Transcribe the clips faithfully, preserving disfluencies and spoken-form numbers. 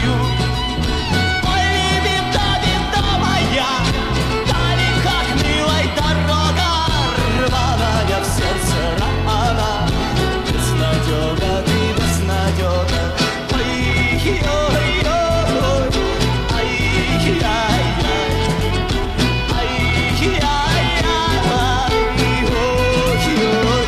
тобою. Ой, беда, беда моя, дали как милой дорога, рваная в сердце рана. Безнадега, ты безнадега. Ой-ой-ой, ай-яй-яй, ай-яй-яй, ой-ой-ой.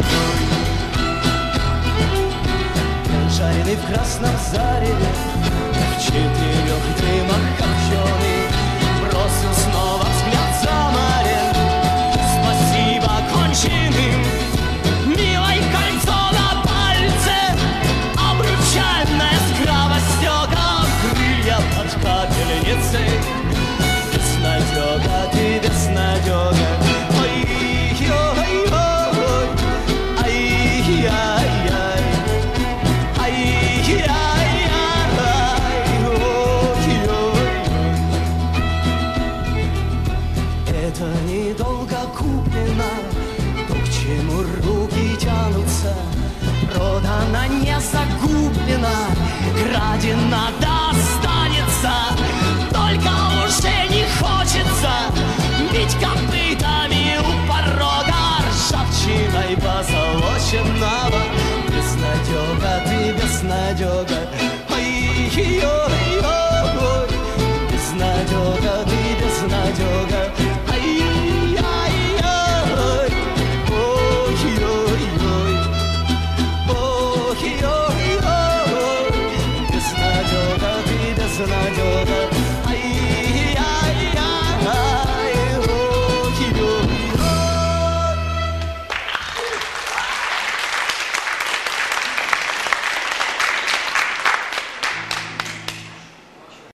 Жареный в красном зареве, в четырех дымах копченый, бросил снова взгляд за море. Спасибо конченым, милой кольцо на пальце, обручальная скравостека, крылья под капельницей. Безнадега, ты безнадега. Ой-ой-ой, ай-яй-яй, ай-яй-яй, ой-ой-ой. Это недолго куплено, то, к чему руки тянутся, продана, не загублена, крадена достанется. Только уже не хочется бить копытами у порога ржавчиной позолоченного. Безнадега, ты безнадега. Ой-ой-ой, безнадега, ты безнадега. Ай-яй-яй, ой-ой-ой, ой-ой-ой, безнадега, ты безнадега.